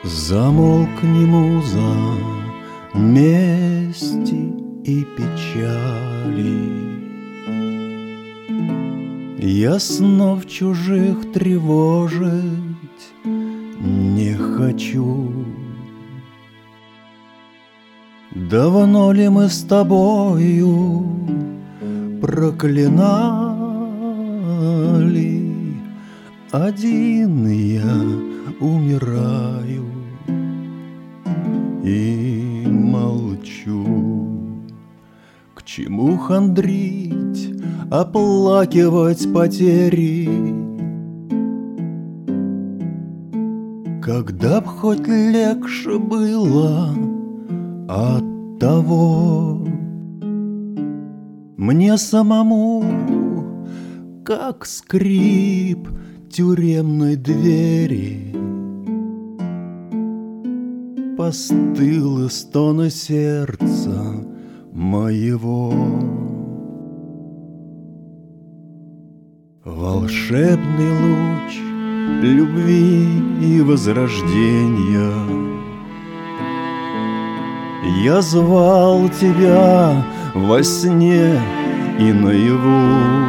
Замолкни, муза, мести и печали. Я снов чужих тревожить не хочу. Давно ли мы с тобою проклинали? Один я умираю и молчу. К чему хандрить, оплакивать потери, когда б хоть легче было от того. Мне самому, как скрип тюремной двери, постыло стоны сердца моего. Волшебный луч любви и возрождения, я звал тебя во сне и наяву.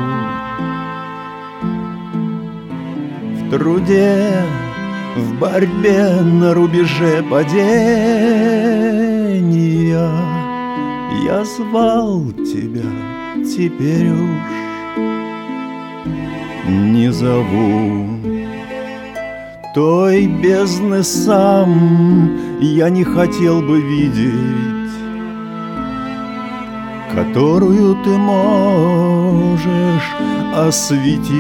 В труде, в борьбе на рубеже падения я звал тебя, теперь уж не зову. Той бездны сам я не хотел бы видеть, которую ты можешь осветить.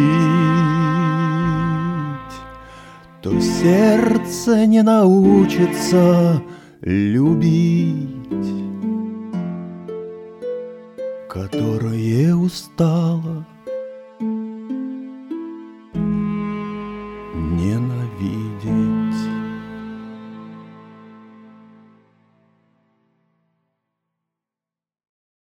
То сердце не научится любить, которое устало